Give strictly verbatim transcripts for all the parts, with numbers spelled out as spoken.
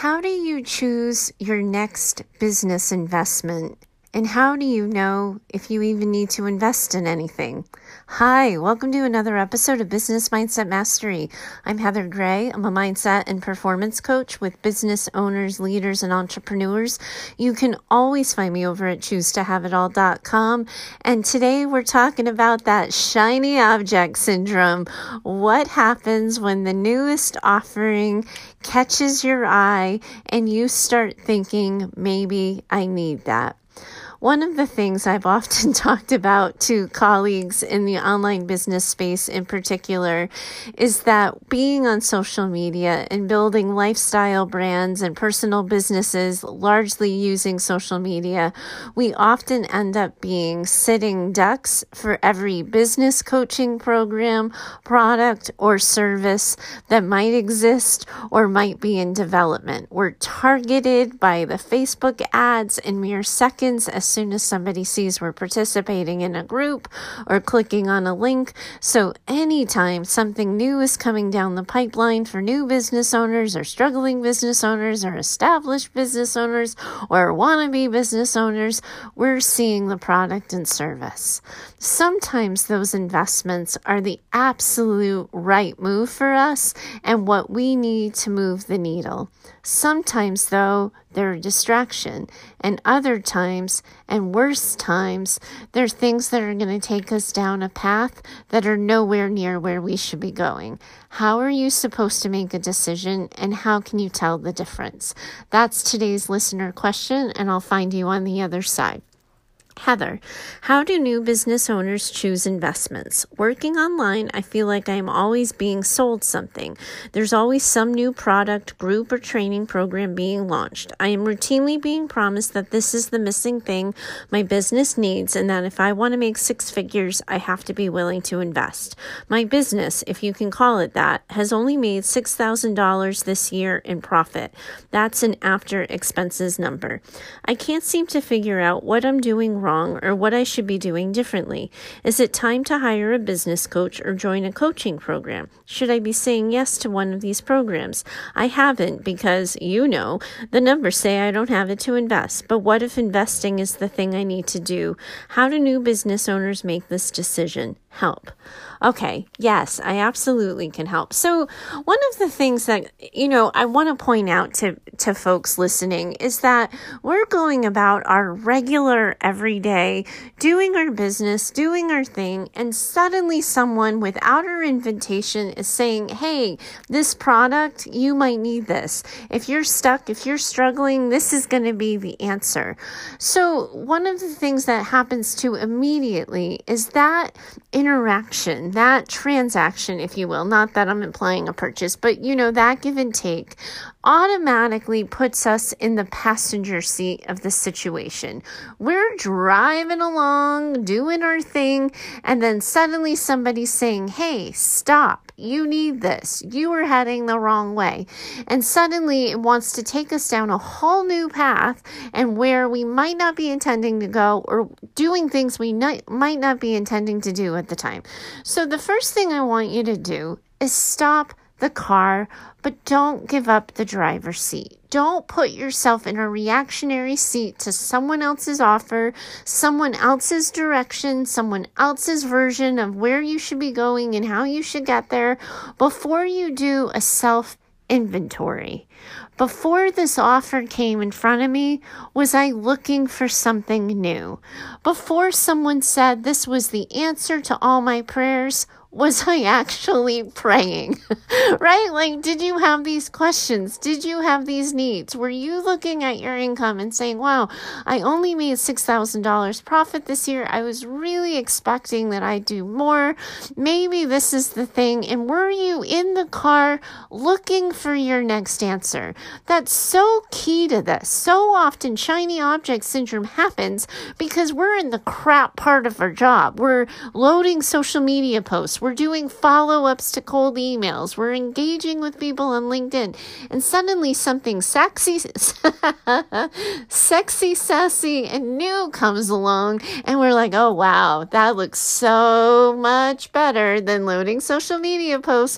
How do you choose your next business investment? And how do you know if you even need to invest in anything? Hi, welcome to another episode of Business Mindset Mastery. I'm Heather Gray. I'm a mindset and performance coach with business owners, leaders, and entrepreneurs. You can always find me over at choose to have it all dot com. And today we're talking about that shiny object syndrome. What happens when the newest offering catches your eye and you start thinking, maybe I need that? One of the things I've often talked about to colleagues in the online business space in particular is that being on social media and building lifestyle brands and personal businesses largely using social media, we often end up being sitting ducks for every business coaching program, product, or service that might exist or might be in development. We're targeted by the Facebook ads in mere seconds as soon as somebody sees we're participating in a group or clicking on a link. So anytime something new is coming down the pipeline for new business owners or struggling business owners or established business owners or wannabe business owners, we're seeing the product and service. Sometimes those investments are the absolute right move for us and what we need to move the needle. Sometimes, though, they're a distraction, and other times, and worse times, they're things that are going to take us down a path that are nowhere near where we should be going. How are you supposed to make a decision, and how can you tell the difference? That's today's listener question, and I'll find you on the other side. Heather, how do new business owners choose investments? Working online, I feel like I'm always being sold something. There's always some new product, group, or training program being launched. I am routinely being promised that this is the missing thing my business needs and that if I want to make six figures, I have to be willing to invest. My business, if you can call it that, has only made six thousand dollars this year in profit. That's an after expenses number. I can't seem to figure out what I'm doing wrong or what I should be doing differently. Is it time to hire a business coach or join a coaching program? Should I be saying yes to one of these programs? I haven't because, you know, the numbers say I don't have it to invest. But what if investing is the thing I need to do? How do new business owners make this decision? Help. Okay, yes, I absolutely can help. So one of the things that, you know, I want to point out to, to folks listening is that we're going about our regular everyday, doing our business, doing our thing, and suddenly someone without our invitation is saying, hey, this product, you might need this. If you're stuck, if you're struggling, this is going to be the answer. So one of the things that happens too immediately is that interaction, that transaction, if you will, not that I'm implying a purchase, but you know, that give and take automatically puts us in the passenger seat of the situation. We're driving along, doing our thing, and then suddenly somebody's saying, hey, stop, you need this, you are heading the wrong way. And suddenly it wants to take us down a whole new path and where we might not be intending to go or doing things we not, might not be intending to do at the time. So the first thing I want you to do is stop the car, but don't give up the driver's seat. Don't put yourself in a reactionary seat to someone else's offer, someone else's direction, someone else's version of where you should be going and how you should get there before you do a self-inventory. Before this offer came in front of me, was I looking for something new? Before someone said this was the answer to all my prayers, was I actually praying? Right? Like, did you have these questions? Did you have these needs? Were you looking at your income and saying, wow, I only made six thousand dollars profit this year. I was really expecting that I'd do more. Maybe this is the thing. And were you in the car looking for your next answer? That's so key to this. So often shiny object syndrome happens because we're in the crap part of our job. We're loading social media posts. We're doing follow-ups to cold emails. We're engaging with people on LinkedIn. And suddenly something sexy, sexy, sassy, and new comes along. And we're like, oh, wow, that looks so much better than loading social media posts.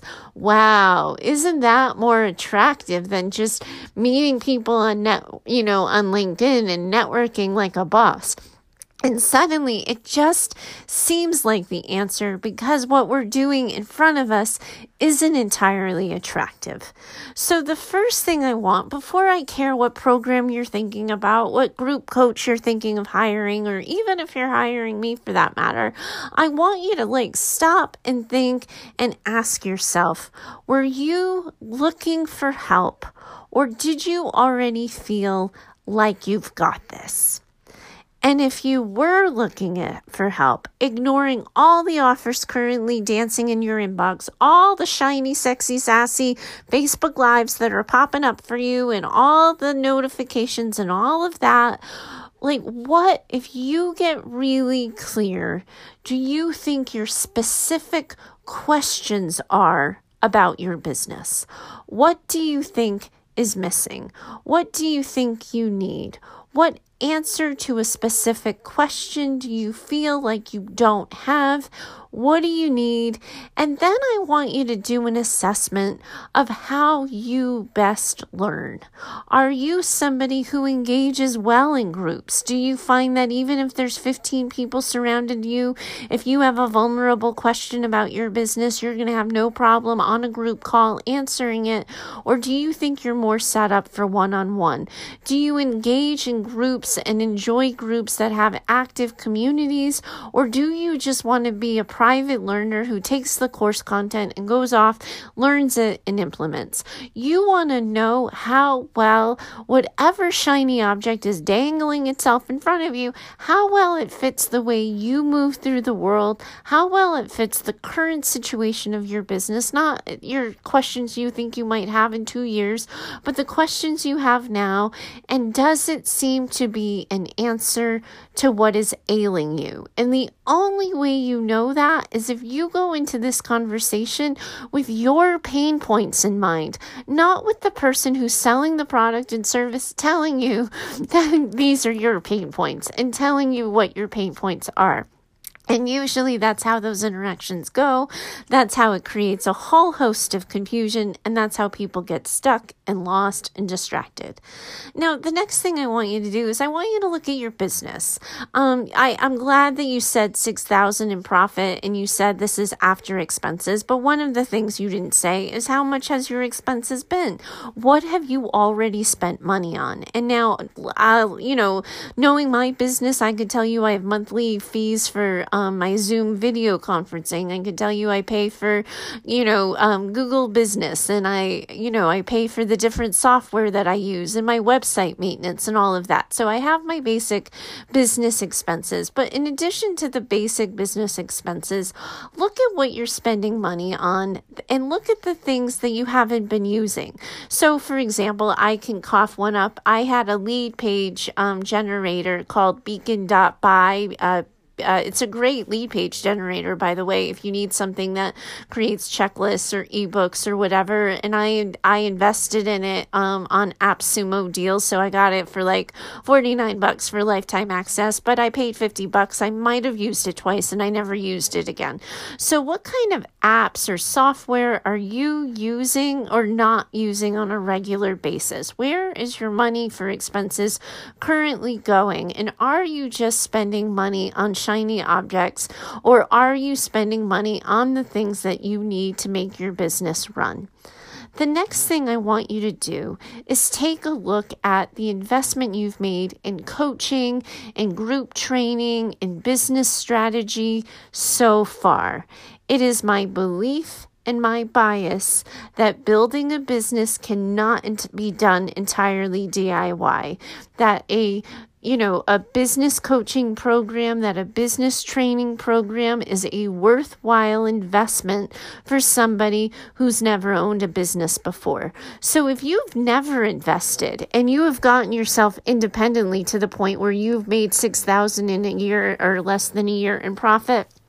Wow, isn't that more attractive than just meeting people on net, you know, on LinkedIn and networking like a boss? And suddenly it just seems like the answer because what we're doing in front of us isn't entirely attractive. So the first thing I want, before I care what program you're thinking about, what group coach you're thinking of hiring, or even if you're hiring me for that matter, I want you to like stop and think and ask yourself, were you looking for help, or did you already feel like you've got this? And if you were looking at, for help, ignoring all the offers currently dancing in your inbox, all the shiny, sexy, sassy Facebook Lives that are popping up for you and all the notifications and all of that, like what, if you get really clear, do you think your specific questions are about your business? What do you think is missing? What do you think you need? What answer to a specific question do you feel like you don't have? What do you need? And then I want you to do an assessment of how you best learn. Are you somebody who engages well in groups? Do you find that even if there's fifteen people surrounded you, if you have a vulnerable question about your business, you're going to have no problem on a group call answering it? Or do you think you're more set up for one-on-one? Do you engage in groups and enjoy groups that have active communities? Or do you just want to be a private learner who takes the course content and goes off, learns it, and implements? You want to know how well whatever shiny object is dangling itself in front of you, how well it fits the way you move through the world, how well it fits the current situation of your business, not your questions you think you might have in two years, but the questions you have now. And does it seem to be an answer to what is ailing you? And the only way you know that is if you go into this conversation with your pain points in mind, not with the person who's selling the product and service telling you that these are your pain points and telling you what your pain points are. And usually that's how those interactions go. That's how it creates a whole host of confusion, and that's how people get stuck and lost and distracted. Now, the next thing I want you to do is I want you to look at your business. Um, I, I'm glad that you said six thousand dollars in profit and you said this is after expenses, but one of the things you didn't say is how much has your expenses been? What have you already spent money on? And now, uh, you know, knowing my business, I could tell you I have monthly fees for Um, my Zoom video conferencing. I can tell you I pay for, you know, um, Google Business, and I, you know, I pay for the different software that I use and my website maintenance and all of that. So I have my basic business expenses. But in addition to the basic business expenses, look at what you're spending money on and look at the things that you haven't been using. So for example, I can cough one up. I had a lead page um, generator called beacon dot buy, uh, Uh, it's a great lead page generator, by the way, if you need something that creates checklists or ebooks or whatever. And I I invested in it um, on AppSumo deals, so I got it for like forty-nine bucks for lifetime access, but I paid fifty bucks. I might have used it twice and I never used it again. So what kind of apps or software are you using or not using on a regular basis? Where is your money for expenses currently going? And are you just spending money on shiny objects, or are you spending money on the things that you need to make your business run? The next thing I want you to do is take a look at the investment you've made in coaching, in group training, in business strategy so far. It is my belief and my bias that building a business cannot be done entirely D I Y, that a you know, a business coaching program, that a business training program is a worthwhile investment for somebody who's never owned a business before. So if you've never invested and you have gotten yourself independently to the point where you've made six thousand dollars in a year or less than a year in profit,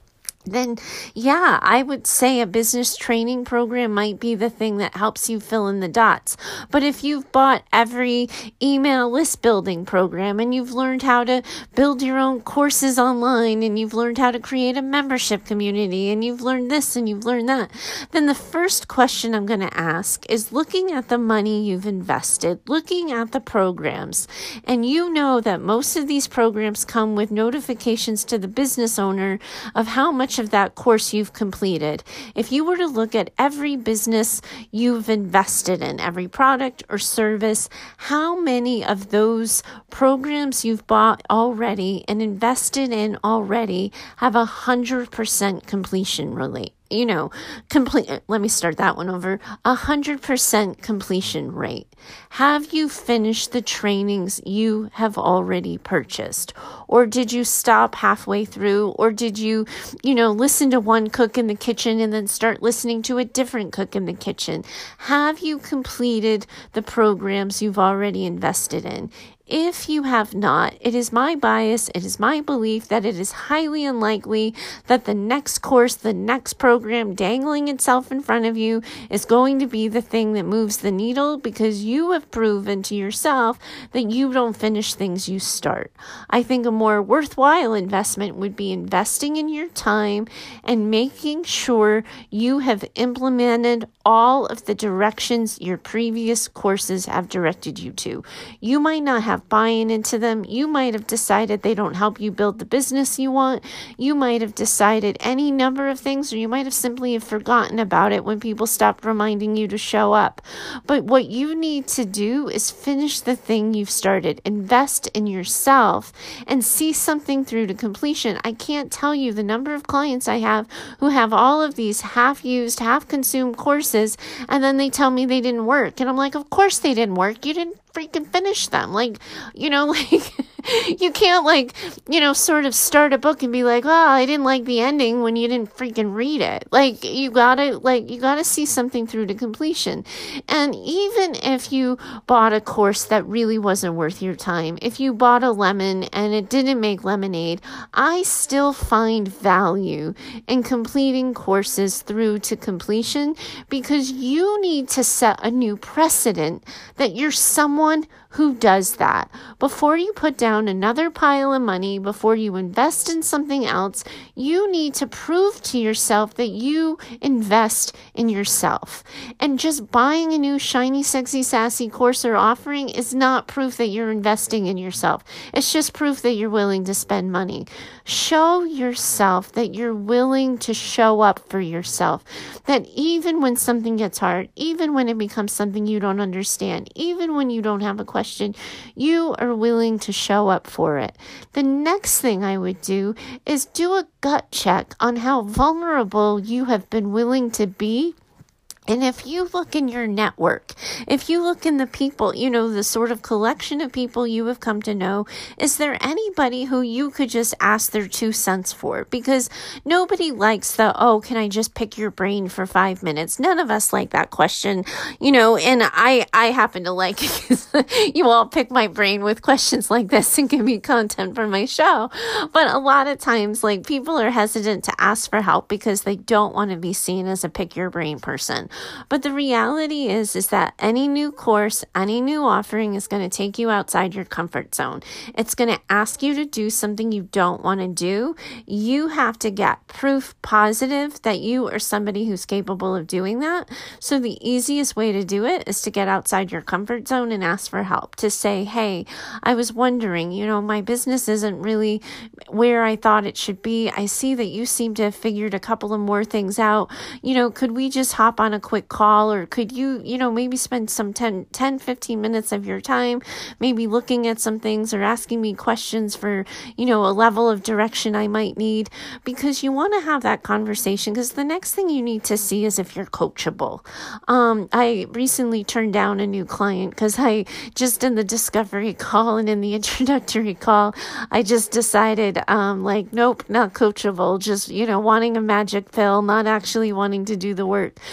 then yeah, I would say a business training program might be the thing that helps you fill in the dots. But if you've bought every email list building program and you've learned how to build your own courses online and you've learned how to create a membership community and you've learned this and you've learned that, then the first question I'm going to ask is, looking at the money you've invested, looking at the programs, and you know that most of these programs come with notifications to the business owner of how much of that course you've completed. If you were to look at every business you've invested in, every product or service, how many of those programs you've bought already and invested in already have a hundred percent completion rate? You know, complete, let me start that one over. A hundred percent completion rate. Have you finished the trainings you have already purchased? Or did you stop halfway through? Or did you, you know, listen to one cook in the kitchen and then start listening to a different cook in the kitchen? Have you completed the programs you've already invested in? If you have not, it is my bias, it is my belief that it is highly unlikely that the next course, the next program dangling itself in front of you is going to be the thing that moves the needle, because you have proven to yourself that you don't finish things you start. I think a more worthwhile investment would be investing in your time and making sure you have implemented all of the directions your previous courses have directed you to. You might not have buy-in into them. You might have decided they don't help you build the business you want. You might have decided any number of things, or you might have simply have forgotten about it when people stopped reminding you to show up. But what you need to do is finish the thing you've started. Invest in yourself and see something through to completion. I can't tell you the number of clients I have who have all of these half-used, half-consumed courses, and then they tell me they didn't work. And I'm like, of course they didn't work. You didn't freaking finish them. Like, you know, like you can't like, you know, sort of start a book and be like, oh, I didn't like the ending when you didn't freaking read it. Like, you gotta, like, you gotta see something through to completion. And even if you bought a course that really wasn't worth your time, if you bought a lemon and it didn't make lemonade, I still find value in completing courses through to completion, because you need to set a new precedent that you're someone who does that. Before you put down another pile of money, before you invest in something else, you need to prove to yourself that you invest in yourself. And just buying a new shiny, sexy, sassy course or offering is not proof that you're investing in yourself. It's just proof that you're willing to spend money. Show yourself that you're willing to show up for yourself. That even when something gets hard, even when it becomes something you don't understand, even when you don't have a question, you are willing to show up for it. The next thing I would do is do a gut check on how vulnerable you have been willing to be. And if you look in your network, if you look in the people, you know, the sort of collection of people you have come to know, is there anybody who you could just ask their two cents for? Because nobody likes the, oh, can I just pick your brain for five minutes? None of us like that question, you know, and I, I happen to like it because you all pick my brain with questions like this and give me content for my show. But a lot of times, like, people are hesitant to ask for help because they don't want to be seen as a pick your brain person. But the reality is, is that any new course, any new offering is going to take you outside your comfort zone. It's going to ask you to do something you don't want to do. You have to get proof positive that you are somebody who's capable of doing that. So the easiest way to do it is to get outside your comfort zone and ask for help. To say, hey, I was wondering, you know, my business isn't really where I thought it should be. I see that you seem to have figured a couple of more things out. You know, could we just hop on a quick call, or could you, you know, maybe spend some ten, ten, fifteen minutes of your time, maybe looking at some things or asking me questions for, you know, a level of direction I might need, because you want to have that conversation, because the next thing you need to see is if you're coachable. Um, I recently turned down a new client because I just in the discovery call and in the introductory call, I just decided, um, like, nope, not coachable, just, you know, wanting a magic pill, not actually wanting to do the work. So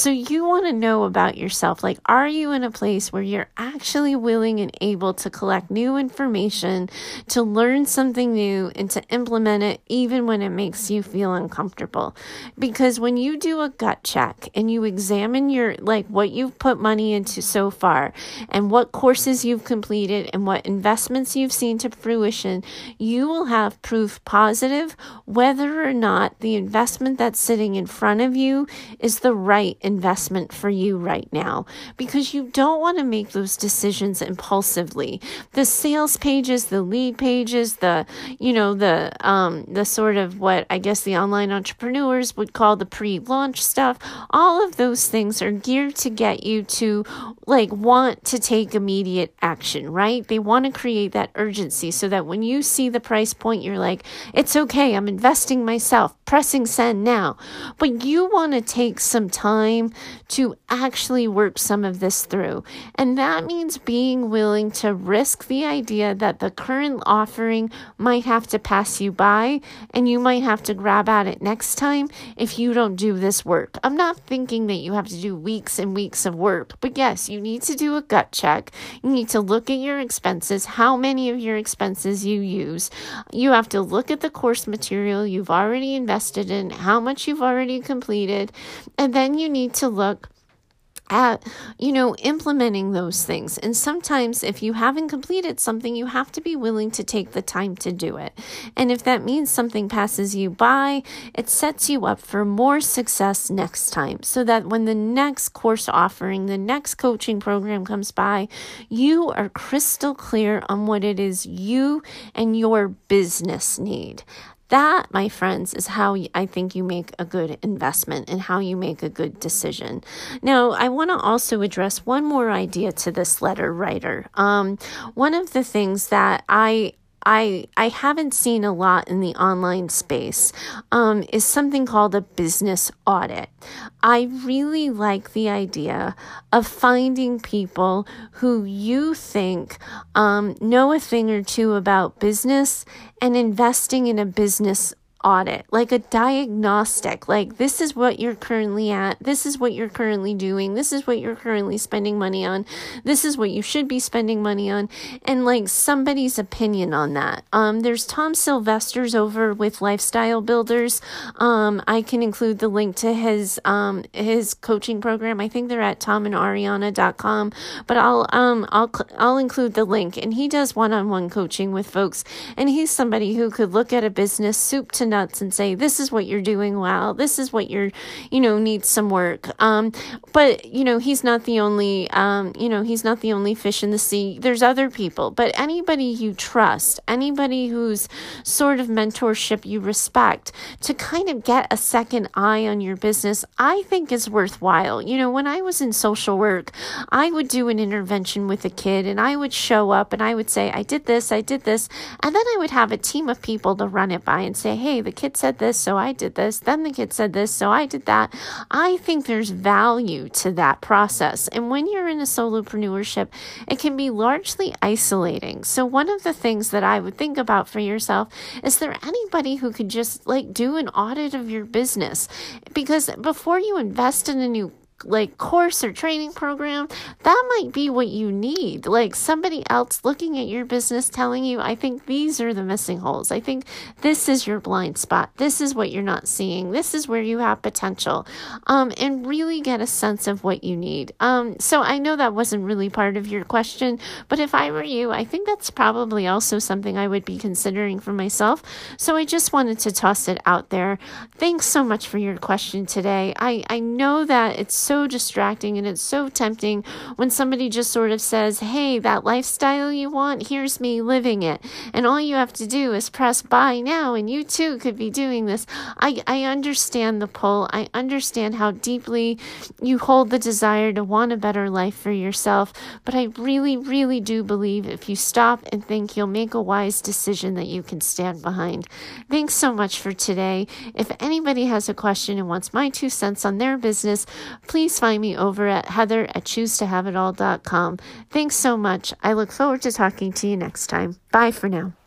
So you want to know about yourself. Like, are you in a place where you're actually willing and able to collect new information, to learn something new, and to implement it even when it makes you feel uncomfortable? Because when you do a gut check and you examine your, like, what you've put money into so far and what courses you've completed and what investments you've seen to fruition, you will have proof positive whether or not the investment that's sitting in front of you is the right investment for you right now. Because you don't want to make those decisions impulsively. The sales pages, the lead pages, the, you know, the, um, the sort of what I guess the online entrepreneurs would call the pre-launch stuff, all of those things are geared to get you to, like, want to take immediate action, right? They want to create that urgency so that when you see the price point, you're like, it's okay, I'm investing myself, pressing send now. But you want to take some time to actually work some of this through. And that means being willing to risk the idea that the current offering might have to pass you by and you might have to grab at it next time if you don't do this work. I'm not thinking that you have to do weeks and weeks of work, but yes, you need to do a gut check. You need to look at your expenses, how many of your expenses you use. You have to look at the course material you've already invested in, how much you've already completed, and then you need to look at, you know, implementing those things. And sometimes if you haven't completed something, you have to be willing to take the time to do it. And if that means something passes you by, it sets you up for more success next time, so that when the next course offering, the next coaching program comes by, you are crystal clear on what it is you and your business need. That, my friends, is how I think you make a good investment and how you make a good decision. Now, I want to also address one more idea to this letter writer. Um, one of the things that I I I haven't seen a lot in the online space um, is something called a business audit. I really like the idea of finding people who you think um, know a thing or two about business and investing in a business audit, like a diagnostic, like this is what you're currently at, this is what you're currently doing, this is what you're currently spending money on, this is what you should be spending money on, and like somebody's opinion on that. Um, there's Tom Sylvester's over with Lifestyle Builders. Um, I can include the link to his um his coaching program. I think they're at tom and ariana dot com, but I'll um I'll I'll include the link. And he does one-on-one coaching with folks, and he's somebody who could look at a business soup to nuts and say, this is what you're doing well, this is what you're, you know, needs some work. Um, but, you know, he's not the only, um, you know, he's not the only fish in the sea. There's other people, but anybody you trust, anybody whose sort of mentorship you respect, to kind of get a second eye on your business, I think is worthwhile. You know, when I was in social work, I would do an intervention with a kid and I would show up and I would say, I did this, I did this. And then I would have a team of people to run it by and say, hey, the kid said this, so I did this. Then the kid said this, so I did that. I think there's value to that process. And when you're in a solopreneurship, it can be largely isolating. So one of the things that I would think about for yourself, is there anybody who could just like do an audit of your business? Because before you invest in a new like course or training program, that might be what you need. Like somebody else looking at your business telling you, I think these are the missing holes. I think this is your blind spot. This is what you're not seeing. This is where you have potential. Um, and really get a sense of what you need. Um, so I know that wasn't really part of your question, but if I were you, I think that's probably also something I would be considering for myself. So I just wanted to toss it out there. Thanks so much for your question today. I, I know that it's so distracting and it's so tempting when somebody just sort of says, hey, that lifestyle you want, here's me living it. And all you have to do is press buy now and you too could be doing this. I, I understand the pull. I understand how deeply you hold the desire to want a better life for yourself. But I really, really do believe if you stop and think, you'll make a wise decision that you can stand behind. Thanks so much for today. If anybody has a question and wants my two cents on their business, please Please find me over at heather at choose to have it all dot com. Thanks so much. I look forward to talking to you next time. Bye for now.